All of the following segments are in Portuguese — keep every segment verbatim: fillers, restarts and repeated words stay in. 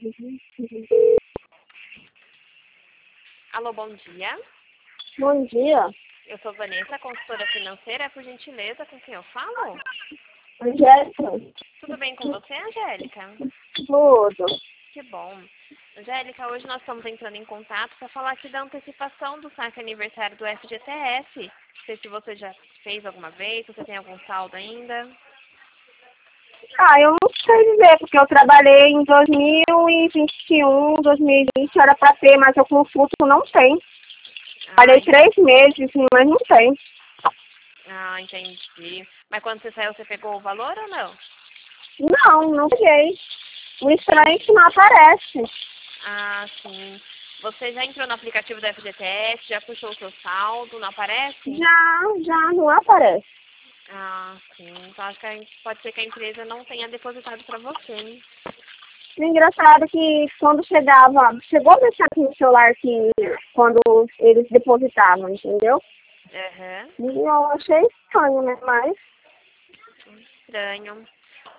Alô, bom dia. Bom dia. Eu sou Vanessa, consultora financeira. Por gentileza, com quem eu falo? Angélica. Tudo bem com você, Angélica? Tudo. Que bom. Angélica, hoje nós estamos entrando em contato para falar aqui da antecipação do saque aniversário do F G T S. Não sei se você já fez alguma vez, se você tem algum saldo ainda. Ah, eu não sei dizer, porque eu trabalhei em dois mil e vinte e um, dois mil e vinte, era para ter, mas eu consulto não tem. Trabalhei Ah, três meses, mas não tem. ah, entendi. Mas quando você saiu, você pegou o valor ou não? Não, não peguei. O estranho é que não aparece. Ah, sim. Você já entrou no aplicativo do F G T S, já puxou o seu saldo, não aparece? Já, já não aparece. Ah, sim. Então acho que a, pode ser que a empresa não tenha depositado para você, né? O engraçado é que quando chegava, chegou a deixar aqui no celular que quando eles depositavam, entendeu? Aham. E eu achei estranho, né? Mas, Estranho.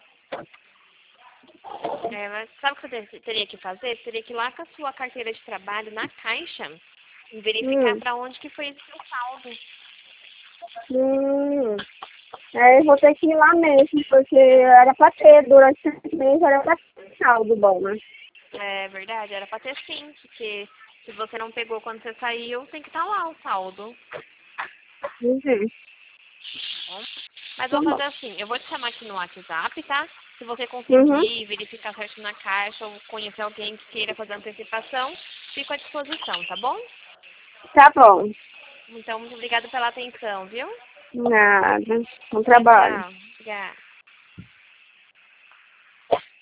É, mas sabe o que você ter- teria que fazer? Você teria que ir lá com a sua carteira de trabalho na caixa e verificar hum, para onde que foi esse seu saldo. hum, aí eu vou ter que ir lá mesmo, porque era pra ter, durante esse mês era pra ter saldo bom, né? É verdade, era para ter sim, porque se você não pegou quando você saiu, tem que estar lá o saldo. Uhum. Bom, mas Tá vou bom. fazer assim, eu vou te chamar aqui no WhatsApp, tá? Se você Uhum. conseguir verificar certo na caixa ou conhecer alguém que queira fazer antecipação, fico à disposição, tá bom? Tá bom. Então, muito obrigada pela atenção, viu? Nada. Bom Tchau, trabalho. tchau. Obrigada.